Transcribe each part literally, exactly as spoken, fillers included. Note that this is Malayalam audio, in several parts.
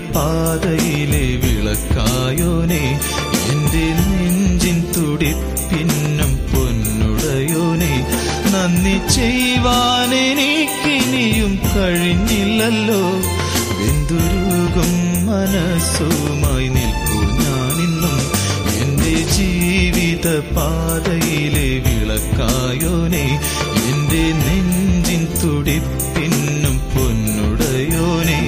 പാതയിലെ വിളക്കായോനെ, എന്റെ നെഞ്ചിൻ തുടിപ്പിന്നും പൊന്നുടയോനെ, നന്ദി ചെയ്യുവാൻ എനിക്കിനിയും കഴിഞ്ഞില്ലല്ലോ. വെന്തുരുകും മനസ്സുമായി നിൽപ്പു ഞാനിന്നും, എന്റെ ജീവിത പാതയിലെ വിളക്കായോനെ, എന്റെ നെഞ്ചിൻ തുടിപ്പിന്നും പൊന്നുടയോനെ.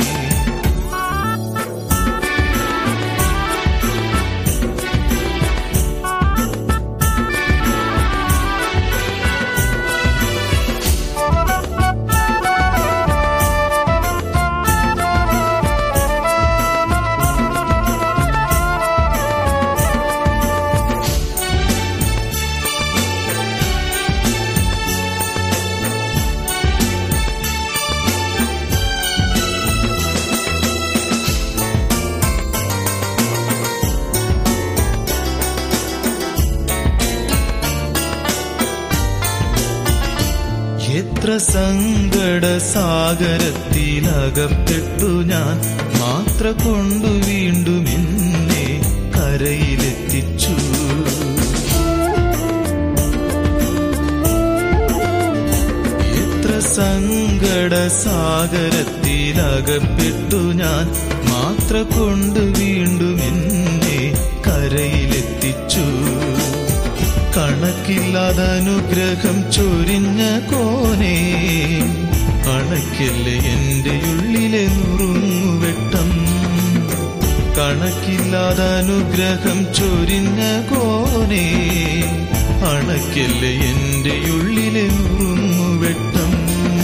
എത്ര സങ്കട സാഗരത്തിലകപ്പെട്ടു ഞാൻ, മാത്ര കൊണ്ടു വീണ്ടും എന്നെ കരയിലെത്തിച്ചു. എത്ര സങ്കട സാഗരത്തിലകപ്പെട്ടു ഞാൻ, മാത്ര കൊണ്ടു വീണ്ടും എന്നെ കരയിലെത്തിച്ചു. കണക്കില്ലാതെ അനുഗ്രഹം ചൊരിഞ്ഞ കോനെ, അണയ്ക്കല്ലേ എന്റെ ഉള്ളിലെ നുറുങ്ങുവെട്ടം. കണക്കില്ലാതെ അനുഗ്രഹം ചൊരിഞ്ഞ കോനെ, അണയ്ക്കല്ലേ എന്റെ ഉള്ളിലെ നുറുങ്ങുവെട്ടം.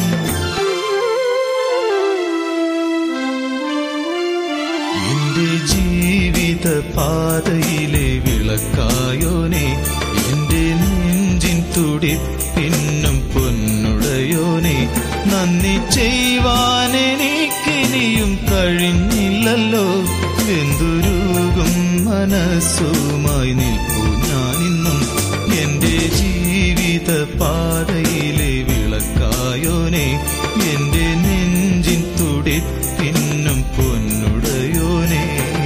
എന്റെ ജീവിത പാതയിലെ വിളക്കായോനെ, എന്റെ നെഞ്ചിൻ തുടിപ്പിന്നും പൊന്നുടയോനെ, നന്ദി ചെയ്യുവാൻ എനിക്കിനിയും കഴിഞ്ഞില്ലല്ലോ. വെന്തുരുകും മനസ്സുമായി നിൽപ്പു ഞാനിന്നും, എന്റെ ജീവിത പാതയിലെ വിളക്കായോനെ, എന്റെ നെഞ്ചിൻ തുടിപ്പിന്നും പൊന്നുടയോനെ.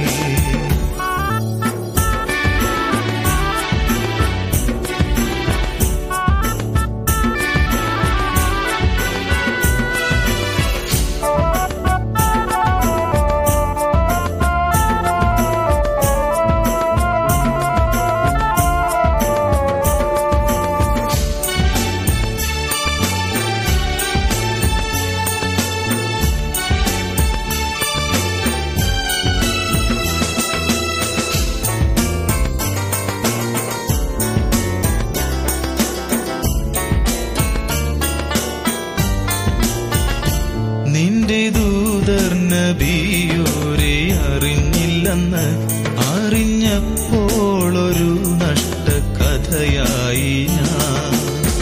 നിന്റെ ദൂതർ നബിയോരെ അറിഞ്ഞില്ലെന്ന് അറിഞ്ഞപ്പോളൊരു നഷ്ടകഥയായി ഞാൻ.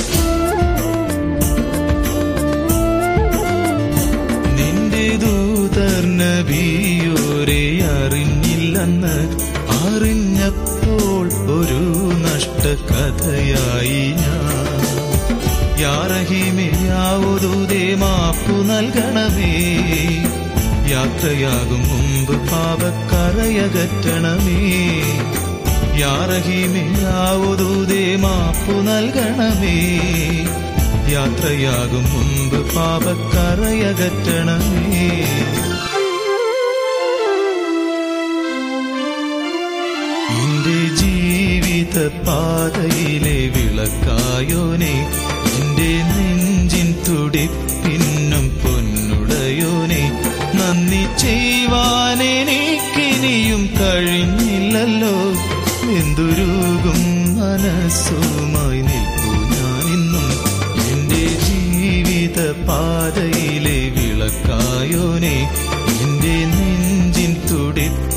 നിന്റെ ദൂതർ നബിയോരെ അറിഞ്ഞില്ലെന്ന് അറിഞ്ഞപ്പോൾ ഒരു നഷ്ടകഥയായി ഞാൻ. യാ റഹീമേ യാ വദൂദേ മാപ്പു നൽകണമേ, യാത്രയാകും മുമ്പ് പാപക്കറയകറ്റണമേ. യാ റഹീമേ യാ വദൂദേ മാപ്പു നൽകണമേ, യാത്രയാകും മുമ്പ് പാപക്കറയകറ്റണമേ. എന്റെ ജീവിത പാതയിലെ വിളക്കായോനെ, എന്റെ നെഞ്ചിൻ തുടിപ്പിന്നും പൊന്നുടയോനെ, നന്ദി ചെയ്യുവാൻ എനിക്കിനിയും കഴിഞ്ഞില്ലല്ലോ. വെന്തുരുകും മനസ്സുമായി നിൽപ്പു ഞാനിന്നും, എന്റെ ജീവിത പാതയിലെ വിളക്കായോനെ, എന്റെ നെഞ്ചിൻ തുടിപ്പ്